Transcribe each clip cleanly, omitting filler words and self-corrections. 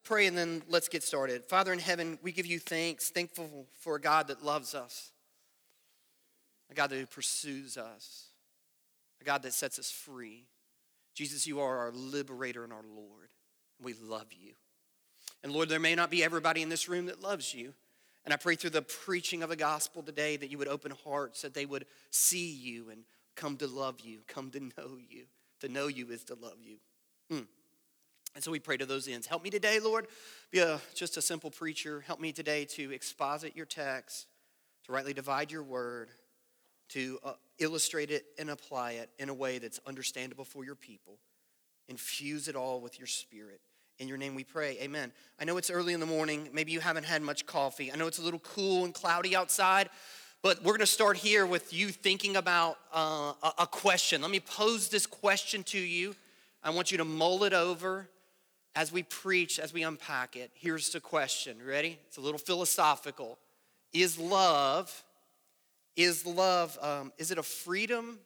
pray and then let's get started. Father in heaven, we give you thanks, thankful for a God that loves us, a God that pursues us, a God that sets us free. Jesus, you are our liberator and our Lord. We love you. And Lord, there may not be everybody in this room that loves you. And I pray through the preaching of the gospel today that you would open hearts, that they would see you and come to love you, come to know you. To know you is to love you. And so we pray to those ends. Help me today, Lord, be just a simple preacher. Help me today to exposit your text, to rightly divide your word, to illustrate it and apply it in a way that's understandable for your people. Infuse it all with your spirit. In your name we pray, amen. I know it's early in the morning. Maybe you haven't had much coffee. I know it's a little cool and cloudy outside, but we're going to start here with you thinking about a question. Let me pose this question to you. I want you to mull it over as we preach, as we unpack it. Here's the question. Ready? It's a little philosophical. Is it a freedom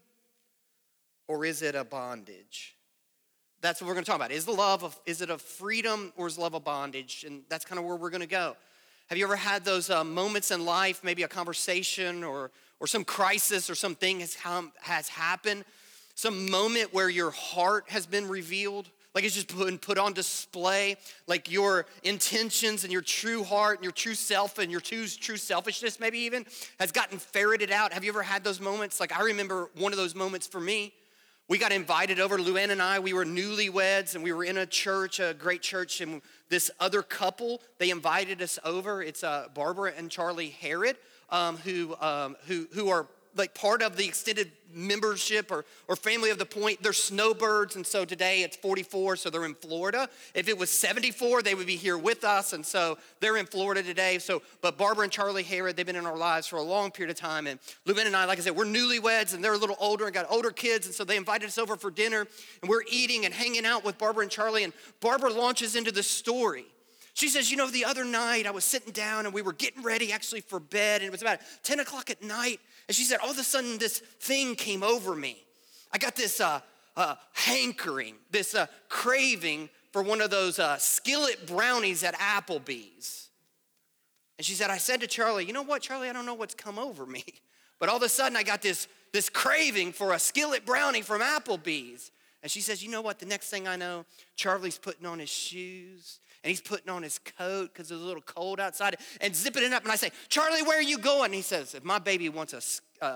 or is it a bondage? That's what we're going to talk about. Is it a freedom or is love a bondage? And that's kind of where we're going to go. Have you ever had those moments in life, maybe a conversation or some crisis or something has happened, some moment where your heart has been revealed, like it's just been put on display, like your intentions and your true heart and your true self and your true selfishness maybe even has gotten ferreted out? Have you ever had those moments? Like I remember one of those moments for me. We got invited over, Luann and I, we were newlyweds and we were in a church, a great church, and this other couple, they invited us over. It's Barbara and Charlie Harrod, who are like part of the extended membership or family of the Point. They're snowbirds, and so today it's 44, so they're in Florida. If it was 74, they would be here with us, and so they're in Florida today. But Barbara and Charlie Harrod, they've been in our lives for a long period of time, and Luann and I, like I said, we're newlyweds, and they're a little older and got older kids, and so they invited us over for dinner, and we're eating and hanging out with Barbara and Charlie, and Barbara launches into this story. She says, the other night I was sitting down and we were getting ready actually for bed, and it was about 10 o'clock at night. And she said, all of a sudden this thing came over me. I got this hankering, this craving for one of those skillet brownies at Applebee's. And she said, I said to Charlie, you know what, Charlie, I don't know what's come over me. But all of a sudden I got this craving for a skillet brownie from Applebee's. And she says, you know what, the next thing I know, Charlie's putting on his shoes. And he's putting on his coat because it's a little cold outside and zipping it up. And I say, Charlie, where are you going? And he says, if my baby wants a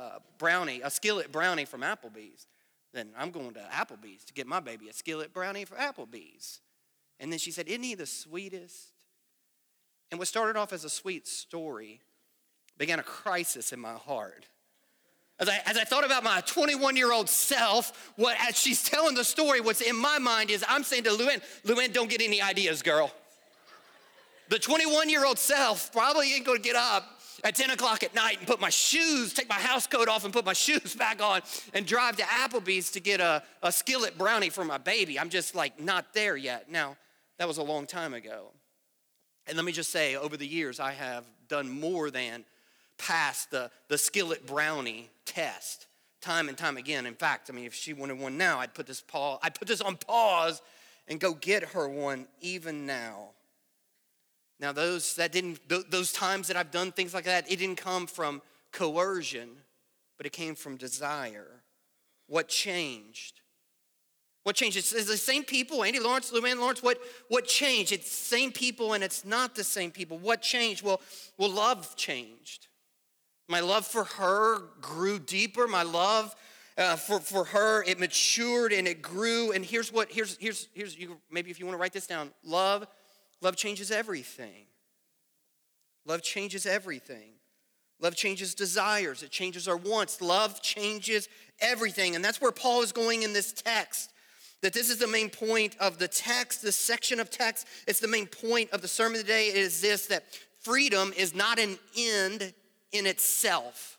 skillet brownie from Applebee's, then I'm going to Applebee's to get my baby a skillet brownie from Applebee's. And then she said, isn't he the sweetest? And what started off as a sweet story began a crisis in my heart. As I thought about my 21-year-old self, as she's telling the story, what's in my mind is I'm saying to Luann, don't get any ideas, girl. The 21-year-old self probably ain't going to get up at 10 o'clock at night and take my house coat off and put my shoes back on and drive to Applebee's to get a skillet brownie for my baby. I'm just like not there yet. Now, that was a long time ago. And let me just say, over the years, I have done more than pass the skillet brownie test time and time again. In fact, if she wanted one now, I'd put this on pause and go get her one even now. Now those times that I've done things like that, it didn't come from coercion, but it came from desire. What changed? What changed? It's the same people, Andy Lawrence, Luann Lawrence. What changed? It's the same people and it's not the same people. What changed? Well, love changed. My love for her grew deeper. My love for her, it matured and it grew. And here's maybe if you want to write this down. Love changes everything. Love changes everything. Love changes desires. It changes our wants. Love changes everything. And that's where Paul is going in this text. That this is the main point of the text, this section of text. It's the main point of the sermon today. It is this, that freedom is not an end in itself.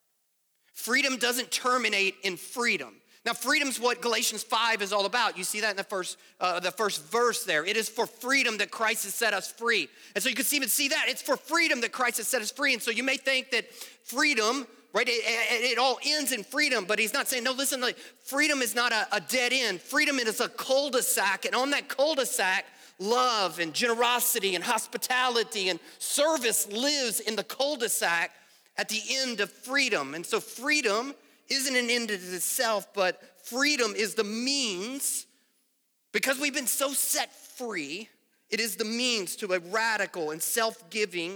Freedom doesn't terminate in freedom. Now, freedom's what Galatians 5 is all about. You see that in the first verse there. It is for freedom that Christ has set us free. And so you can even see that. It's for freedom that Christ has set us free. And so you may think that freedom, right, it all ends in freedom, but he's not saying, no, listen, freedom is not a dead end. Freedom is a cul-de-sac, and on that cul-de-sac love and generosity and hospitality and service lives in the cul-de-sac at the end of freedom. And so freedom isn't an end in itself, but freedom is the means, because we've been so set free, it is the means to a radical and self-giving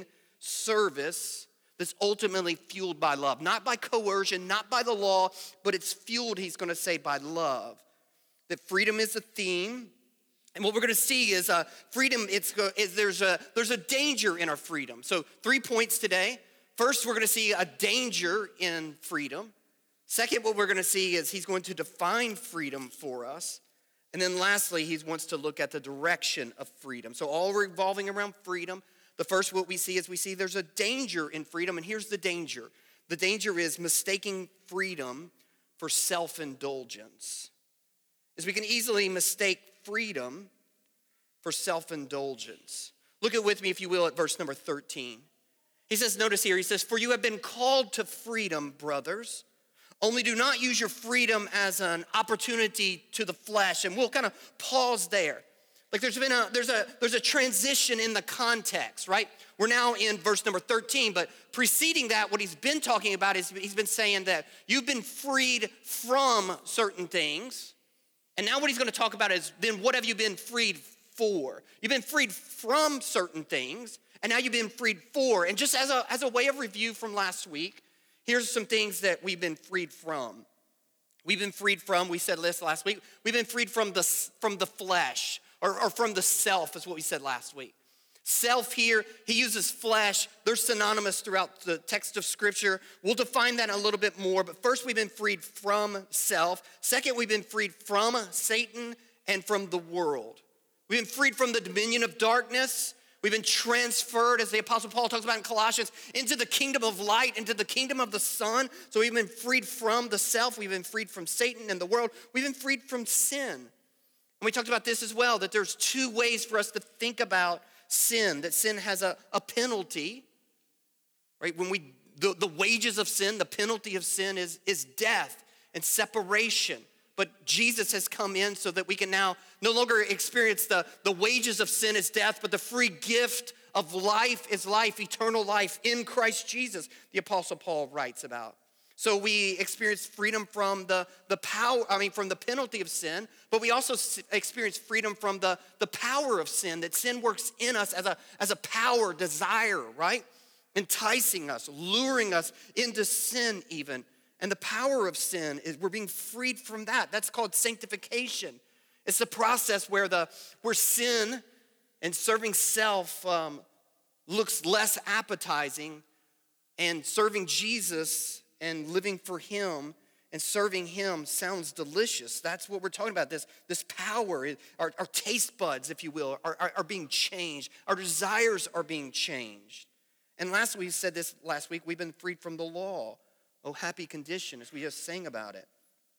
service that's ultimately fueled by love. Not by coercion, not by the law, but it's fueled, he's gonna say, by love. That freedom is a theme. And what we're gonna see is freedom, there's a danger in our freedom. So 3 points today. First, we're gonna see a danger in freedom. Second, what we're gonna see is he's going to define freedom for us. And then lastly, he wants to look at the direction of freedom. So all revolving around freedom. The first what we see is there's a danger in freedom, and here's the danger. The danger is mistaking freedom for self-indulgence. Is we can easily mistake freedom for self-indulgence. Look at with me, if you will, at verse number 13. He says, notice here, he says, "For you have been called to freedom, brothers. Only do not use your freedom as an opportunity to the flesh." And we'll kind of pause there. Like there's a transition in the context, right? We're now in verse number 13, but preceding that, what he's been talking about is he's been saying that you've been freed from certain things. And now what he's gonna talk about is then what have you been freed for? You've been freed from certain things, and now you've been freed for. And just as a way of review from last week, here's some things that we've been freed from. We've been freed from, we said this last week, we've been freed from the flesh, or from the self is what we said last week. Self here, he uses flesh. They're synonymous throughout the text of Scripture. We'll define that a little bit more, but first we've been freed from self. Second, we've been freed from Satan and from the world. We've been freed from the dominion of darkness. We've been transferred, as the Apostle Paul talks about in Colossians, into the kingdom of light, into the kingdom of the Son. So we've been freed from the self. We've been freed from Satan and the world. We've been freed from sin. And we talked about this as well, that there's two ways for us to think about sin, that sin has a penalty, right? When the wages of sin, the penalty of sin is death and separation. But Jesus has come in so that we can now no longer experience the wages of sin is death, but the free gift of life is life, eternal life in Christ Jesus, the Apostle Paul writes about. So we experience freedom from from the penalty of sin, but we also experience freedom from the power of sin, that sin works in us as a power, desire, right? Enticing us, luring us into sin even. And the power of sin is we're being freed from that. That's called sanctification. It's the process where sin and serving self looks less appetizing, and serving Jesus and living for him and serving him sounds delicious. That's what we're talking about. This power, our taste buds, if you will, are being changed. Our desires are being changed. And lastly, we said this last week, we've been freed from the law. Oh, happy condition, as we just sang about it.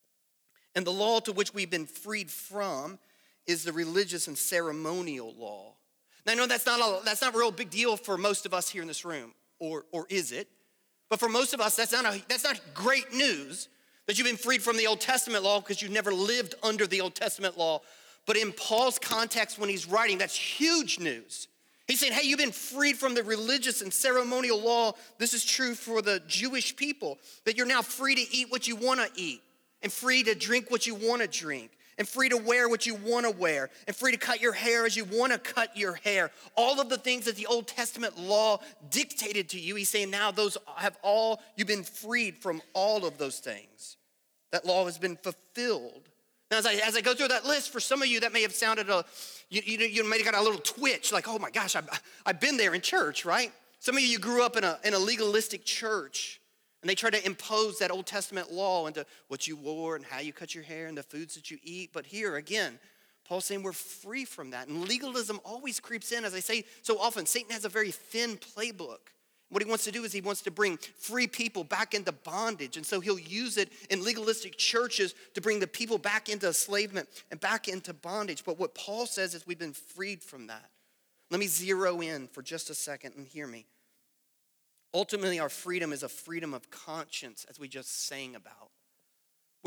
And the law to which we've been freed from is the religious and ceremonial law. Now, I know that's not a real big deal for most of us here in this room, or is it? But for most of us, that's not great news that you've been freed from the Old Testament law because you've never lived under the Old Testament law. But in Paul's context when he's writing, that's huge news. He's saying, hey, you've been freed from the religious and ceremonial law. This is true for the Jewish people, that you're now free to eat what you want to eat, and free to drink what you want to drink, and free to wear what you want to wear, and free to cut your hair as you want to cut your hair. All of the things that the Old Testament law dictated to you, he's saying now you've been freed from all of those things. That law has been fulfilled. Now, as I go through that list, for some of you that may have sounded you may have got a little twitch, like, oh my gosh, I've been there in church, right? Some of you grew up in a legalistic church, and they try to impose that Old Testament law into what you wore and how you cut your hair and the foods that you eat. But here again, Paul's saying we're free from that. And legalism always creeps in. As I say so often, Satan has a very thin playbook. What he wants to do is he wants to bring free people back into bondage. And so he'll use it in legalistic churches to bring the people back into enslavement and back into bondage. But what Paul says is we've been freed from that. Let me zero in for just a second and hear me. Ultimately, our freedom is a freedom of conscience, as we just sang about.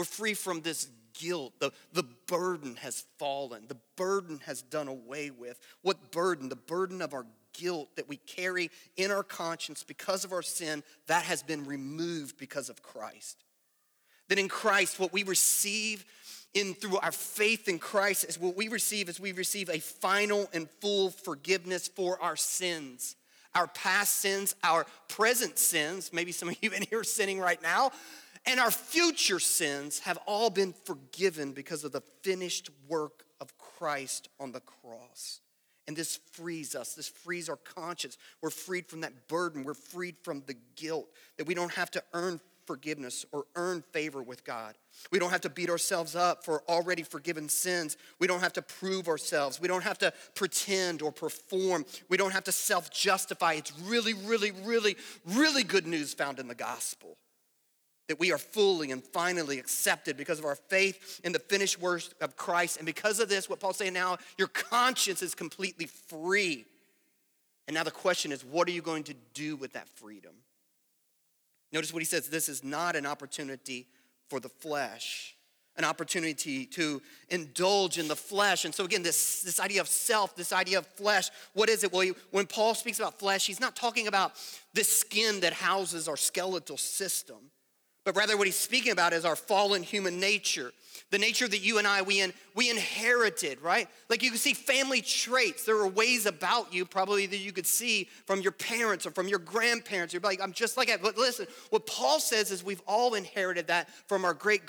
We're free from this guilt. The burden has fallen. The burden has done away with. What burden? The burden of our guilt that we carry in our conscience because of our sin, that has been removed because of Christ. That in Christ, what we receive through our faith in Christ is we receive a final and full forgiveness for our sins. Our past sins, our present sins, maybe some of you in here are sinning right now, and our future sins have all been forgiven because of the finished work of Christ on the cross. And this frees us. This frees our conscience. We're freed from that burden. We're freed from the guilt that we don't have to earn forgiveness or earn favor with God. We don't have to beat ourselves up for already forgiven sins. We don't have to prove ourselves. We don't have to pretend or perform. We don't have to self-justify. It's really, really, really, really good news found in the gospel. That we are fully and finally accepted because of our faith in the finished work of Christ. And because of this, what Paul's saying now, your conscience is completely free. And now the question is, what are you going to do with that freedom? Notice what he says, this is not an opportunity for the flesh, an opportunity to indulge in the flesh. And so again, this idea of self, this idea of flesh, what is it? Well, when Paul speaks about flesh, he's not talking about this skin that houses our skeletal system, but rather what he's speaking about is our fallen human nature. The nature that you and I, we inherited, right? Like you can see family traits. There are ways about you probably that you could see from your parents or from your grandparents. You're like, I'm just like that. But listen, what Paul says is we've all inherited that from our great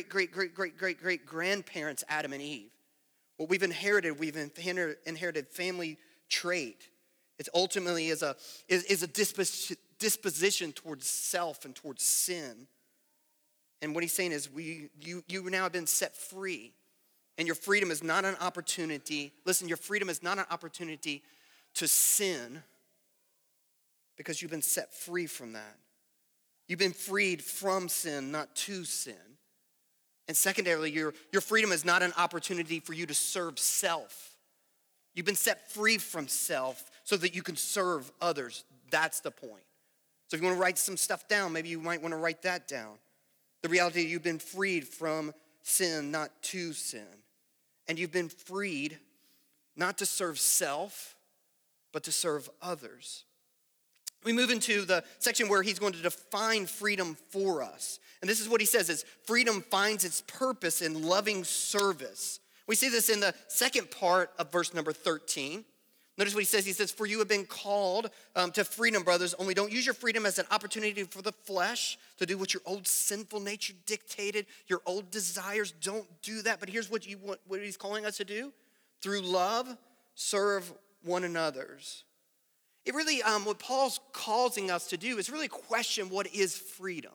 grandparents, Adam and Eve. What we've inherited family trait. It ultimately is a disposition towards self and towards sin. And what he's saying is you now have been set free. And your freedom is not an opportunity. Listen, your freedom is not an opportunity to sin because you've been set free from that. You've been freed from sin, not to sin. And secondarily, your freedom is not an opportunity for you to serve self. You've been set free from self so that you can serve others. That's the point. So if you want to write some stuff down, maybe you might want to write that down. The reality you've been freed from sin, not to sin. And you've been freed not to serve self, but to serve others. We move into the section where he's going to define freedom for us. And this is what he says is freedom finds its purpose in loving service. We see this in the second part of verse number 13. Notice what he says. He says, for you have been called to freedom, brothers, only don't use your freedom as an opportunity for the flesh to do what your old sinful nature dictated, your old desires. Don't do that. But here's what he's calling us to do. Through love, serve one another's. It really, what Paul's causing us to do is really question what is freedom.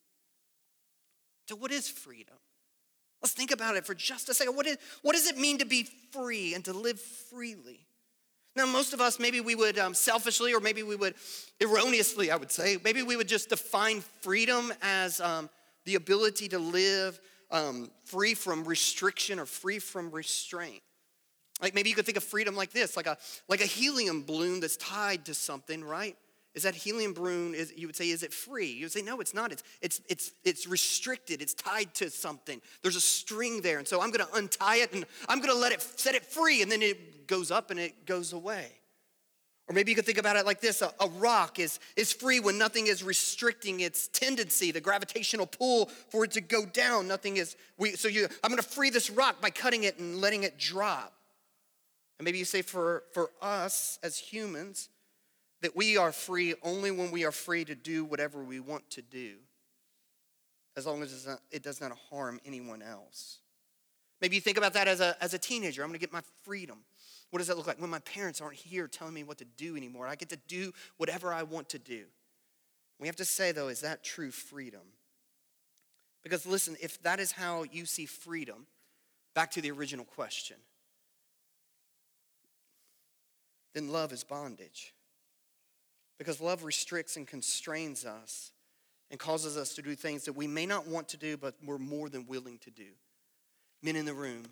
So what is freedom? Let's think about it for just a second. What does it mean to be free and to live freely? Now, most of us, maybe we would selfishly, or maybe we would erroneously, I would say, maybe we would just define freedom as the ability to live free from restriction or free from restraint. Like maybe you could think of freedom like this, like a helium balloon that's tied to something, right? Is that helium balloon, you would say, is it free? You would say, no, it's not. It's restricted. It's tied to something. There's a string there. And so I'm going to untie it and I'm going to set it free. And then it goes up and it goes away. Or maybe you could think about it like this. A rock is free when nothing is restricting its tendency, the gravitational pull for it to go down. I'm going to free this rock by cutting it and letting it drop. And maybe you say for us as humans, that we are free only when we are free to do whatever we want to do, as long as it does not harm anyone else. Maybe you think about that as a teenager. I'm going to get my freedom. What does that look like? When my parents aren't here telling me what to do anymore, I get to do whatever I want to do. We have to say, though, is that true freedom? Because listen, if that is how you see freedom, back to the original question, then love is bondage. Because love restricts and constrains us and causes us to do things that we may not want to do, but we're more than willing to do. Men in the room,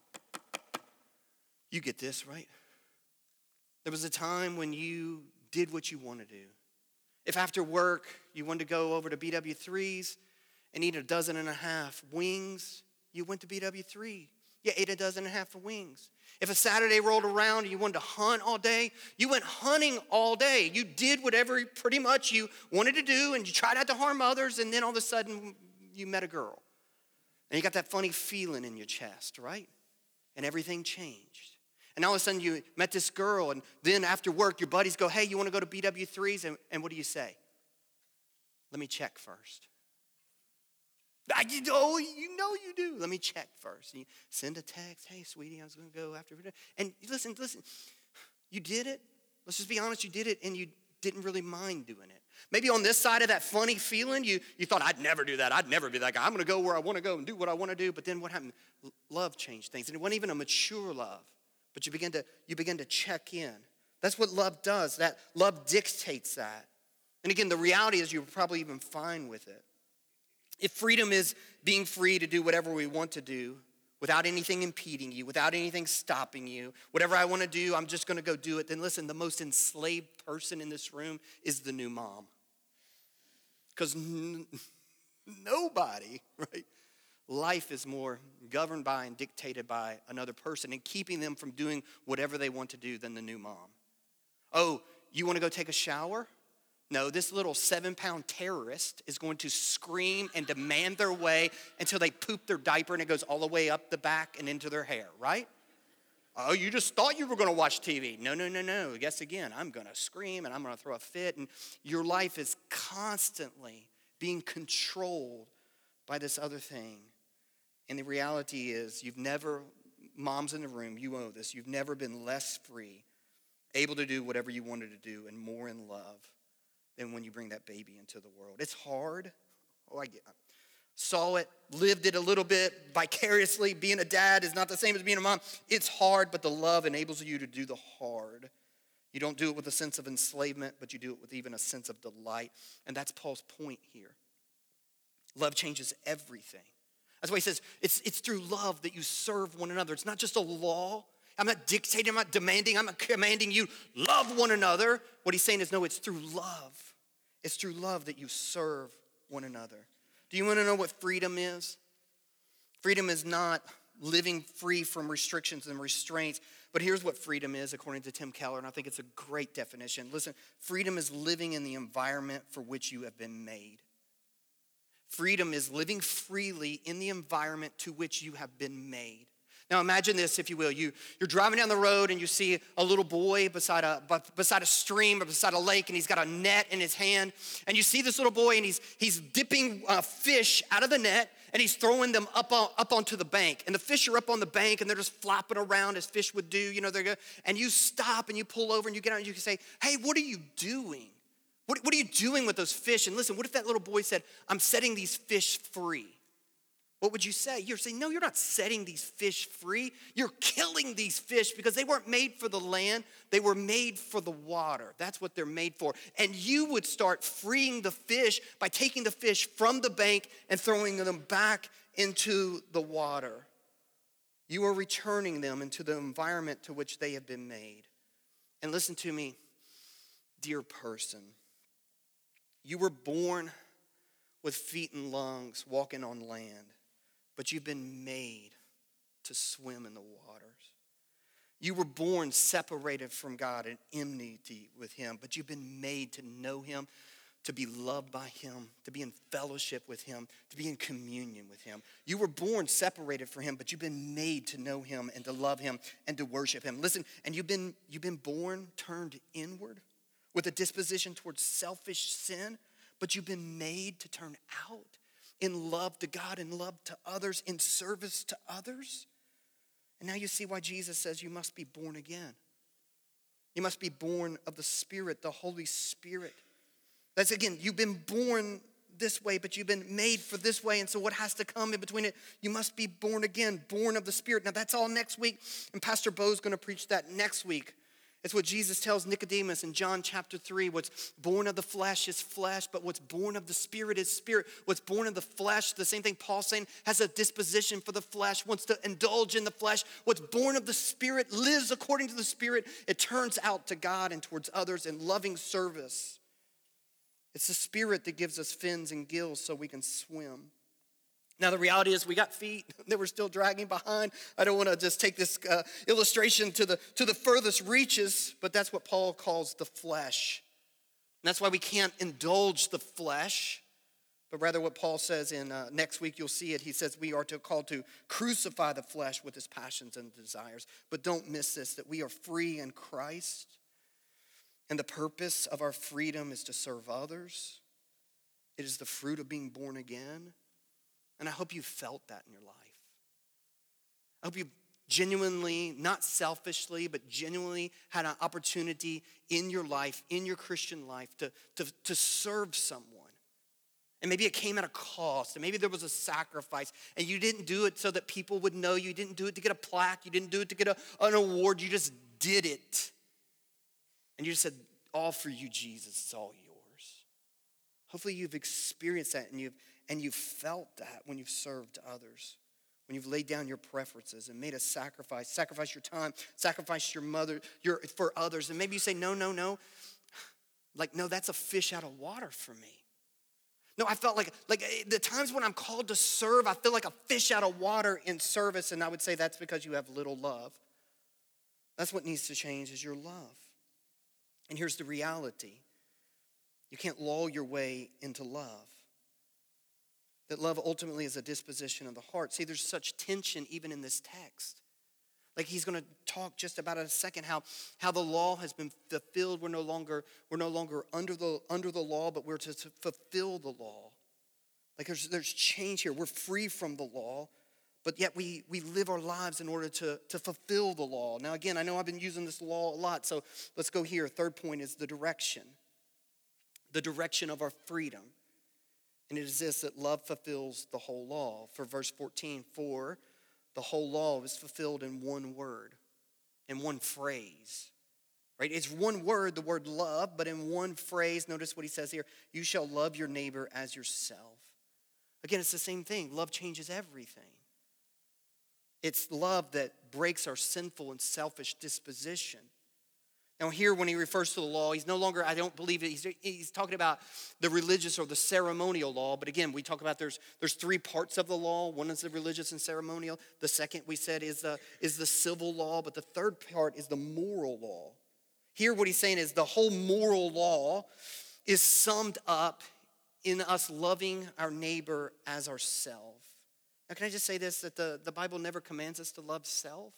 you get this, right? There was a time when you did what you want to do. If after work you wanted to go over to BW3's and eat 1.5 dozen wings, you went to BW3. You ate 1.5 dozen of wings. If a Saturday rolled around and you wanted to hunt all day, you went hunting all day. You did whatever pretty much you wanted to do, and you tried not to harm others, and then all of a sudden you met a girl. And you got that funny feeling in your chest, right? And everything changed. And all of a sudden you met this girl, and then after work your buddies go, hey, you want to go to BW3s? And what do you say? Let me check first. You know you do. Let me check first. And you send a text, hey, sweetie, I was going to go after. And listen, you did it. Let's just be honest, you did it, and you didn't really mind doing it. Maybe on this side of that funny feeling, you thought, I'd never do that. I'd never be that guy. I'm going to go where I want to go and do what I want to do. But then what happened? Love changed things. And it wasn't even a mature love, but you begin to check in. That's what love does. That love dictates that. And again, the reality is you're probably even fine with it. If freedom is being free to do whatever we want to do without anything impeding you, without anything stopping you, whatever I want to do, I'm just going to go do it, then listen, the most enslaved person in this room is the new mom. Because nobody, right? Life is more governed by and dictated by another person and keeping them from doing whatever they want to do than the new mom. Oh, you want to go take a shower? No, this little 7-pound terrorist is going to scream and demand their way until they poop their diaper and it goes all the way up the back and into their hair, right? Oh, you just thought you were going to watch TV. No. Guess again, I'm going to scream and I'm going to throw a fit. And your life is constantly being controlled by this other thing. And the reality is moms in the room, you owe this. You've never been less free, able to do whatever you wanted to do and more in love than when you bring that baby into the world. It's hard. I saw it, lived it a little bit vicariously. Being a dad is not the same as being a mom. It's hard, but the love enables you to do the hard. You don't do it with a sense of enslavement, but you do it with even a sense of delight. And that's Paul's point here. Love changes everything. That's why he says it's through love that you serve one another. It's not just a law. I'm not dictating, I'm not demanding, I'm not commanding you love one another. What he's saying is, no, it's through love. It's through love that you serve one another. Do you want to know what freedom is? Freedom is not living free from restrictions and restraints, but here's what freedom is according to Tim Keller, and I think it's a great definition. Listen, freedom is living in the environment for which you have been made. Freedom is living freely in the environment to which you have been made. Now imagine this, if you will. You're driving down the road and you see a little boy beside a stream or beside a lake, and he's got a net in his hand. And you see this little boy, and he's dipping fish out of the net, and he's throwing them up onto the bank. And the fish are up on the bank, and they're just flopping around as fish would do. And you stop and you pull over and you get out and you can say, hey, what are you doing? What are you doing with those fish? And listen, what if that little boy said, I'm setting these fish free? What would you say? You're saying, no, you're not setting these fish free. You're killing these fish because they weren't made for the land. They were made for the water. That's what they're made for. And you would start freeing the fish by taking the fish from the bank and throwing them back into the water. You are returning them into the environment to which they have been made. And listen to me, dear person. You were born with feet and lungs walking on land. But you've been made to swim in the waters. You were born separated from God in enmity with him, but you've been made to know him, to be loved by him, to be in fellowship with him, to be in communion with him. You were born separated from him, but you've been made to know him and to love him and to worship him. Listen, and you've been born turned inward with a disposition towards selfish sin, but you've been made to turn out in love to God and love to others, in service to others. And now you see why Jesus says you must be born again. You must be born of the Spirit, the Holy Spirit. That's again, you've been born this way, but you've been made for this way. And so what has to come in between it? You must be born again, born of the Spirit. Now that's all next week. And Pastor Bo's going to preach that next week. It's what Jesus tells Nicodemus in John chapter 3. What's born of the flesh is flesh, but what's born of the Spirit is spirit. What's born of the flesh, the same thing Paul's saying, has a disposition for the flesh, wants to indulge in the flesh. What's born of the Spirit lives according to the Spirit. It turns out to God and towards others in loving service. It's the Spirit that gives us fins and gills so we can swim. Now, the reality is we got feet that we're still dragging behind. I don't want to just take this illustration to the furthest reaches, but that's what Paul calls the flesh. And that's why we can't indulge the flesh, but rather what Paul says in next week, you'll see it. He says we are called to crucify the flesh with its passions and desires. But don't miss this, that we are free in Christ. And the purpose of our freedom is to serve others. It is the fruit of being born again. And I hope you felt that in your life. I hope you genuinely, not selfishly, but genuinely had an opportunity in your life, in your Christian life, to serve someone. And maybe it came at a cost, and maybe there was a sacrifice, and you didn't do it so that people would know you. You didn't do it to get a plaque. You didn't do it to get an award. You just did it. And you just said, all for you, Jesus, it's all yours. Hopefully you've experienced that, and you've felt that when you've served others, when you've laid down your preferences and made a sacrifice your time, sacrifice your mother for others. And maybe you say, no. Like, no, that's a fish out of water for me. No, I felt like the times when I'm called to serve, I feel like a fish out of water in service. And I would say that's because you have little love. That's what needs to change, is your love. And here's the reality. You can't lull your way into love. That love ultimately is a disposition of the heart. See, there's such tension even in this text. Like he's going to talk just about in a second how the law has been fulfilled. We're no longer under the law, but we're to fulfill the law. Like there's change here. We're free from the law, but yet we live our lives in order to fulfill the law. Now again, I know I've been using this law a lot, so let's go here. Third point is the direction. The direction of our freedom. And it is this, that love fulfills the whole law. For verse 14, for the whole law is fulfilled in one word, in one phrase, right? It's one word, the word love, but in one phrase. Notice what he says here. You shall love your neighbor as yourself. Again, it's the same thing. Love changes everything. It's love that breaks our sinful and selfish disposition. Now here, when he refers to the law, he's no longer, I don't believe it, he's talking about the religious or the ceremonial law. But again, we talk about there's three parts of the law. One is the religious and ceremonial. The second, we said, is the civil law. But the third part is the moral law. Here, what he's saying is the whole moral law is summed up in us loving our neighbor as ourselves. Now, can I just say this, that the Bible never commands us to love self.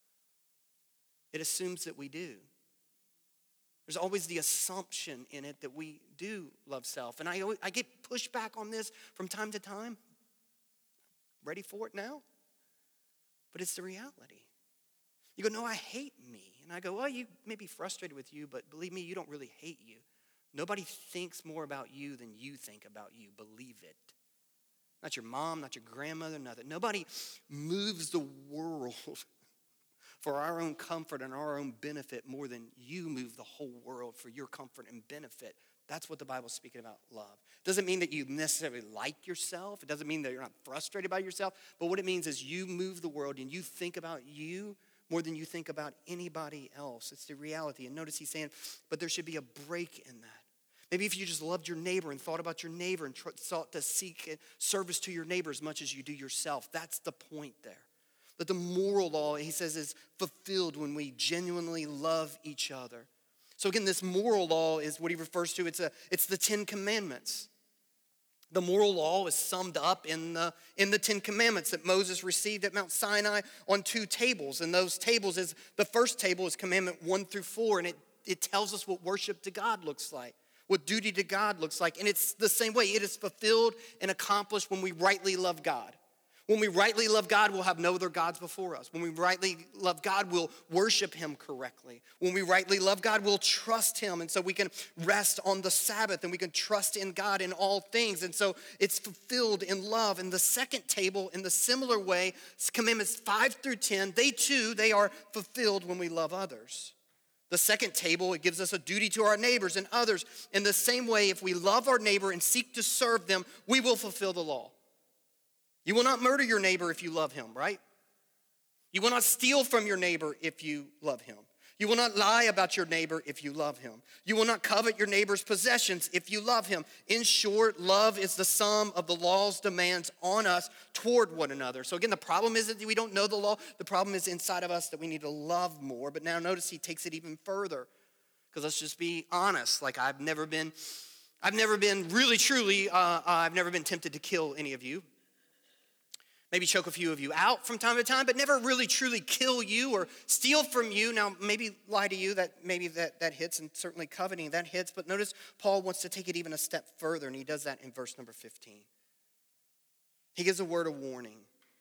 It assumes that we do. There's always the assumption in it that we do love self. And I get pushed back on this from time to time. Ready for it now? But it's the reality. You go, no, I hate me. And I go, well, you may be frustrated with you, but believe me, you don't really hate you. Nobody thinks more about you than you think about you. Believe it. Not your mom, not your grandmother, nothing. Nobody moves the world for our own comfort and our own benefit more than you move the whole world for your comfort and benefit. That's what the Bible's speaking about love. It doesn't mean that you necessarily like yourself. It doesn't mean that you're not frustrated by yourself. But what it means is you move the world and you think about you more than you think about anybody else. It's the reality. And notice he's saying, but there should be a break in that. Maybe if you just loved your neighbor and thought about your neighbor and sought to seek service to your neighbor as much as you do yourself. That's the point there. That the moral law, he says, is fulfilled when we genuinely love each other. So again, this moral law is what he refers to. It's the 10 Commandments. The moral law is summed up in the 10 Commandments that Moses received at Mount Sinai on 2 tables. And those tables is, the first table is Commandment 1 through 4, and it tells us what worship to God looks like, what duty to God looks like. And it's the same way. It is fulfilled and accomplished when we rightly love God. When we rightly love God, we'll have no other gods before us. When we rightly love God, we'll worship him correctly. When we rightly love God, we'll trust him. And so we can rest on the Sabbath and we can trust in God in all things. And so it's fulfilled in love. And the second table, in the similar way, Commandments 5 through 10, they are fulfilled when we love others. The second table, it gives us a duty to our neighbors and others. In the same way, if we love our neighbor and seek to serve them, we will fulfill the law. You will not murder your neighbor if you love him, right? You will not steal from your neighbor if you love him. You will not lie about your neighbor if you love him. You will not covet your neighbor's possessions if you love him. In short, love is the sum of the law's demands on us toward one another. So again, the problem isn't that we don't know the law. The problem is inside of us that we need to love more. But now notice he takes it even further. Because let's just be honest. Like I've never been really, truly, I've never been tempted to kill any of you. Maybe choke a few of you out from time to time, but never really truly kill you or steal from you. Now, maybe lie to you, that hits, and certainly coveting, that hits. But notice Paul wants to take it even a step further, and he does that in verse number 15. He gives a word of warning.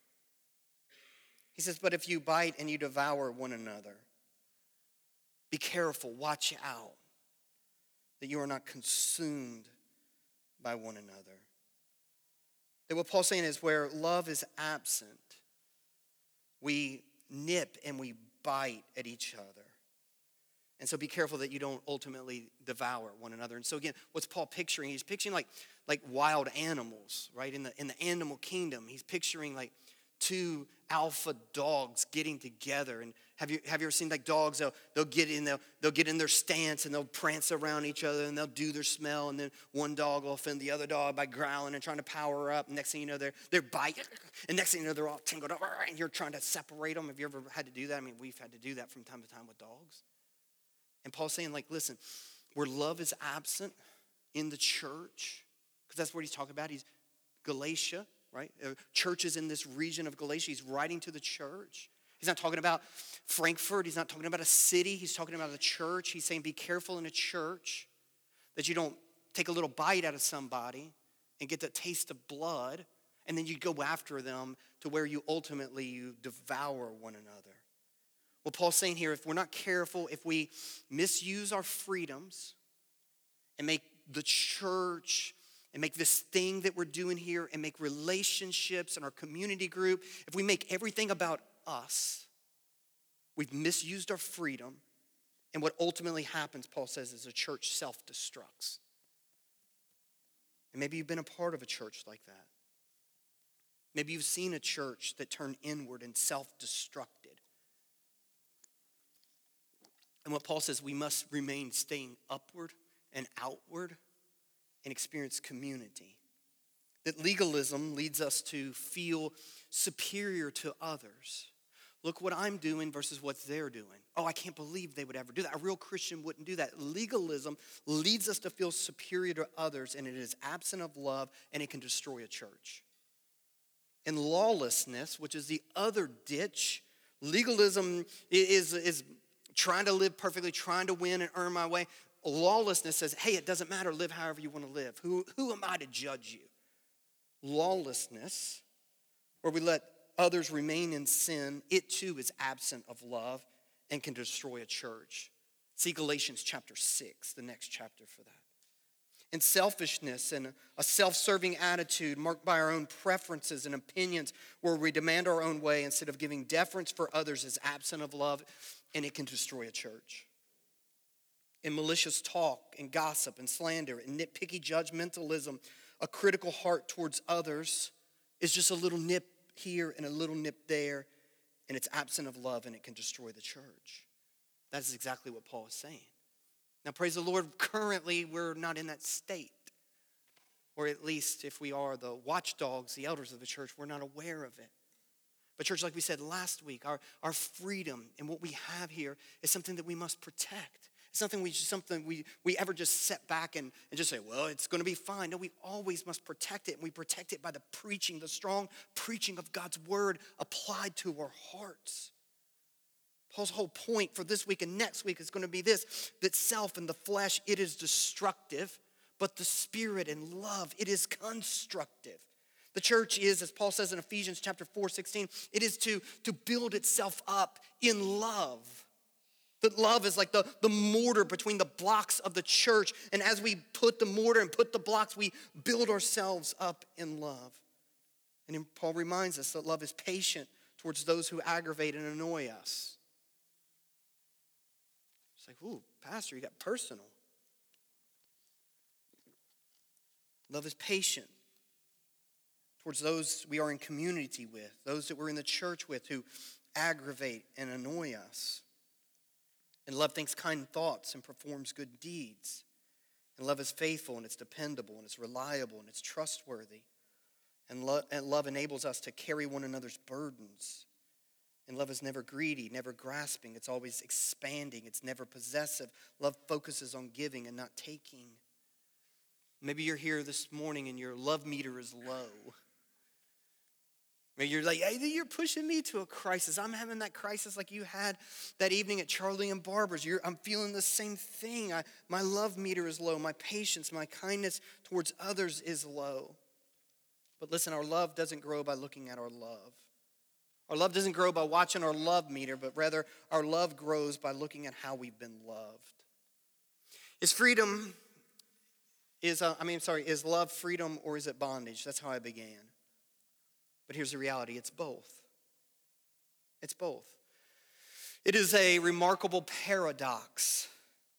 He says, but if you bite and you devour one another, be careful, watch out, that you are not consumed by one another. That what Paul's saying is where love is absent, we nip and we bite at each other. And so be careful that you don't ultimately devour one another. And so again, what's Paul picturing? He's picturing like wild animals, right? In the animal kingdom, he's picturing like two alpha dogs getting together. And have you ever seen like dogs? They'll get in their stance and they'll prance around each other and they'll do their smell. And then one dog will offend the other dog by growling and trying to power up. And next thing you know, they're biting. And next thing you know, they're all tangled up. And you're trying to separate them. Have you ever had to do that? I mean, we've had to do that from time to time with dogs. And Paul's saying, like, listen, where love is absent in the church, because that's what he's talking about. He's Galatia, right? Churches in this region of Galatia. He's writing to the church. He's not talking about Frankfurt. He's not talking about a city. He's talking about the church. He's saying be careful in a church that you don't take a little bite out of somebody and get the taste of blood, and then you go after them to where you devour one another. Well, Paul's saying here, if we're not careful, if we misuse our freedoms and make the church and make this thing that we're doing here and make relationships in our community group, if we make everything about us, we've misused our freedom. And what ultimately happens, Paul says, is a church self-destructs. And maybe you've been a part of a church like that. Maybe you've seen a church that turned inward and self-destructed. And what Paul says, we must remain staying upward and outward and experience community. That legalism leads us to feel superior to others. Look what I'm doing versus what they're doing. Oh, I can't believe they would ever do that. A real Christian wouldn't do that. Legalism leads us to feel superior to others, and it is absent of love, and it can destroy a church. And lawlessness, which is the other ditch, legalism is trying to live perfectly, trying to win and earn my way. Lawlessness says, hey, it doesn't matter, live however you want to live. Who am I to judge you? Lawlessness, where we let others remain in sin, it too is absent of love and can destroy a church. See Galatians chapter 6, the next chapter for that. And selfishness and a self-serving attitude marked by our own preferences and opinions where we demand our own way instead of giving deference for others is absent of love, and it can destroy a church. And malicious talk and gossip and slander and nitpicky judgmentalism, a critical heart towards others is just a little nip here and a little nip there, and it's absent of love, and it can destroy the church. That is exactly what Paul is saying. Now, praise the Lord, currently we're not in that state. Or at least if we are the watchdogs, the elders of the church, we're not aware of it. But church, like we said last week, our freedom and what we have here is something that we must protect. It's something we ever just set back and just say, well, it's going to be fine. No, we always must protect it. And we protect it by the preaching, the strong preaching of God's word applied to our hearts. Paul's whole point for this week and next week is going to be this, that self and the flesh, it is destructive, but the spirit and love, it is constructive. The church is, as Paul says in Ephesians chapter 4:16, it is to build itself up in love. That love is like the mortar between the blocks of the church. And as we put the mortar and put the blocks, we build ourselves up in love. And Paul reminds us that love is patient towards those who aggravate and annoy us. It's like, ooh, pastor, you got personal. Love is patient towards those we are in community with, those that we're in the church with who aggravate and annoy us. And love thinks kind thoughts and performs good deeds. And love is faithful and it's dependable and it's reliable and it's trustworthy. And love enables us to carry one another's burdens. And love is never greedy, never grasping. It's always expanding. It's never possessive. Love focuses on giving and not taking. Maybe you're here this morning and your love meter is low. Maybe you're like, hey, you're pushing me to a crisis. I'm having that crisis like you had that evening at Charlie and Barbara's. I'm feeling the same thing. My love meter is low. My patience, my kindness towards others is low. But listen, our love doesn't grow by looking at our love. Our love doesn't grow by watching our love meter, but rather our love grows by looking at how we've been loved. Is love freedom or is it bondage? That's how I began. But here's the reality, it's both. It's both. It is a remarkable paradox.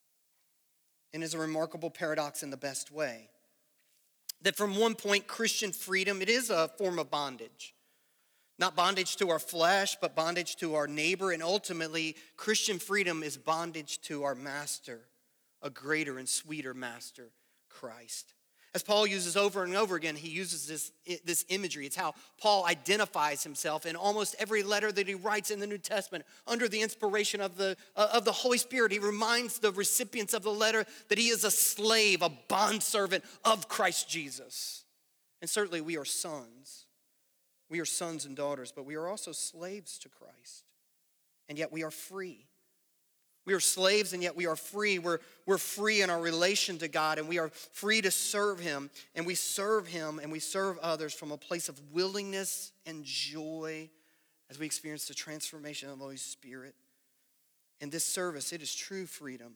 And is a remarkable paradox in the best way. That from one point, Christian freedom, it is a form of bondage. Not bondage to our flesh, but bondage to our neighbor. And ultimately, Christian freedom is bondage to our master, a greater and sweeter master, Christ. As Paul uses over and over again, he uses this imagery. It's how Paul identifies himself in almost every letter that he writes in the New Testament. Under the inspiration of the Holy Spirit, he reminds the recipients of the letter that he is a slave, a bondservant of Christ Jesus. And certainly we are sons. We are sons and daughters, but we are also slaves to Christ. And yet we are free. We are slaves and yet we are free. We're free in our relation to God and we are free to serve him. And we serve him and we serve others from a place of willingness and joy as we experience the transformation of the Holy Spirit. In this service, it is true freedom.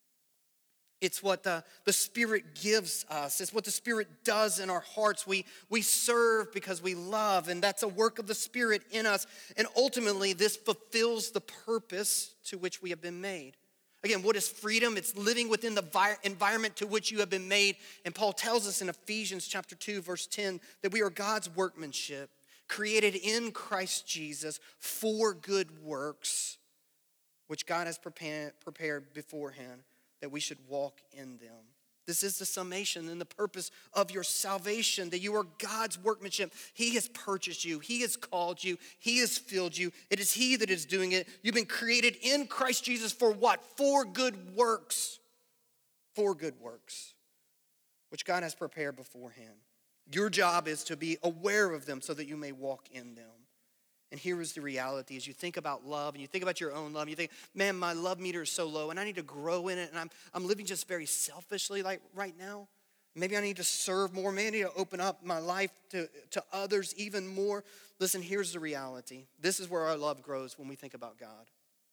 It's what the Spirit gives us. It's what the Spirit does in our hearts. We serve because we love, and that's a work of the Spirit in us. And ultimately, this fulfills the purpose to which we have been made. Again, what is freedom? It's living within the environment to which you have been made. And Paul tells us in Ephesians chapter 2, verse 10, that we are God's workmanship, created in Christ Jesus for good works, which God has prepared beforehand, that we should walk in them. This is the summation and the purpose of your salvation, that you are God's workmanship. He has purchased you. He has called you. He has filled you. It is he that is doing it. You've been created in Christ Jesus for what? For good works. For good works, which God has prepared beforehand. Your job is to be aware of them so that you may walk in them. And here is the reality. As you think about love and you think about your own love, you think, man, my love meter is so low and I need to grow in it and I'm living just very selfishly like right now. Maybe I need to serve more. Maybe I need to open up my life to others even more. Listen, here's the reality. This is where our love grows when we think about God.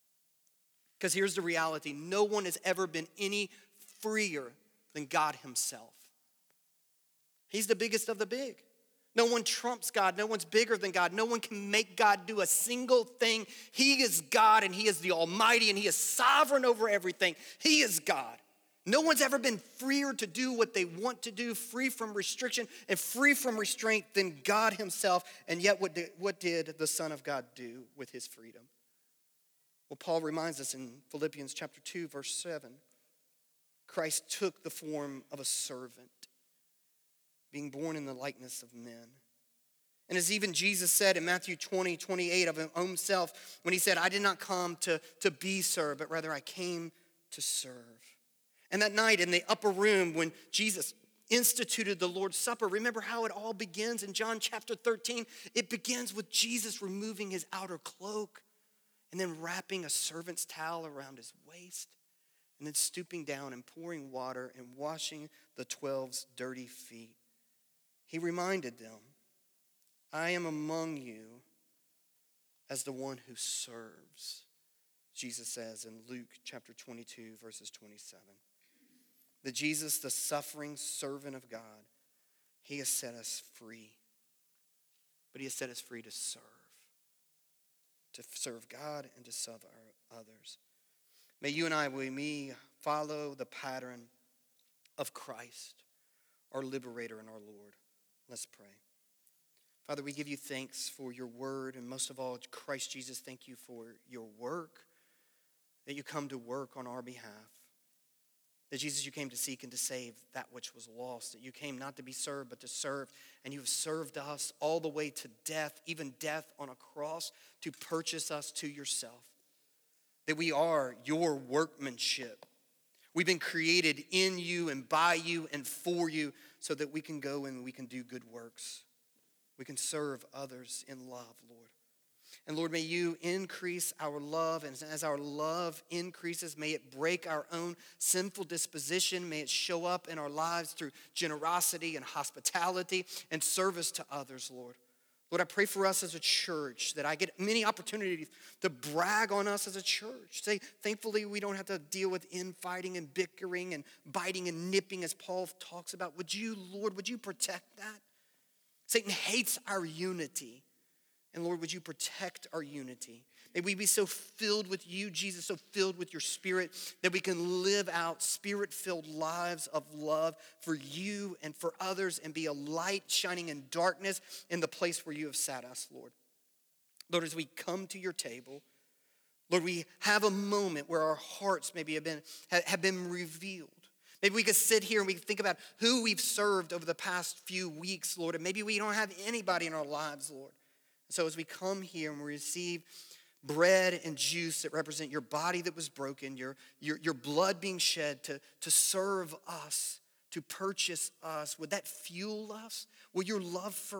Because here's the reality. No one has ever been any freer than God himself. He's the biggest of the big. No one trumps God. No one's bigger than God. No one can make God do a single thing. He is God and he is the Almighty and he is sovereign over everything. He is God. No one's ever been freer to do what they want to do, free from restriction and free from restraint than God himself. And yet what did the Son of God do with his freedom? Well, Paul reminds us in Philippians chapter 2, verse 7. Christ took the form of a servant, being born in the likeness of men. And as even Jesus said in Matthew 20:28 of his own self, when he said, I did not come to be served, but rather I came to serve. And that night in the upper room when Jesus instituted the Lord's Supper, remember how it all begins in John chapter 13? It begins with Jesus removing his outer cloak and then wrapping a servant's towel around his waist and then stooping down and pouring water and washing the 12's dirty feet. He reminded them, I am among you as the one who serves, Jesus says in Luke chapter 22, verses 27. That Jesus, the suffering servant of God, he has set us free. But he has set us free to serve God and to serve our others. May you and I, we follow the pattern of Christ, our liberator and our Lord. Let's pray. Father, we give you thanks for your word, and most of all, Christ Jesus, thank you for your work that you come to work on our behalf. That Jesus, you came to seek and to save that which was lost. That you came not to be served, but to serve. And you have served us all the way to death, even death on a cross, to purchase us to yourself. That we are your workmanship. We've been created in you and by you and for you so that we can go and we can do good works. We can serve others in love, Lord. And Lord, may you increase our love. And as our love increases, may it break our own sinful disposition. May it show up in our lives through generosity and hospitality and service to others, Lord. Lord, I pray for us as a church that I get many opportunities to brag on us as a church. Say, thankfully, we don't have to deal with infighting and bickering and biting and nipping as Paul talks about. Would you, Lord, would you protect that? Satan hates our unity. And Lord, would you protect our unity? May we be so filled with you, Jesus, so filled with your Spirit that we can live out Spirit-filled lives of love for you and for others and be a light shining in darkness in the place where you have sat us, Lord. Lord, as we come to your table, Lord, we have a moment where our hearts maybe have been revealed. Maybe we could sit here and we could think about who we've served over the past few weeks, Lord, and maybe we don't have anybody in our lives, Lord. So as we come here and we receive bread and juice that represent your body that was broken, your blood being shed to serve us, to purchase us, would that fuel us? Will your love for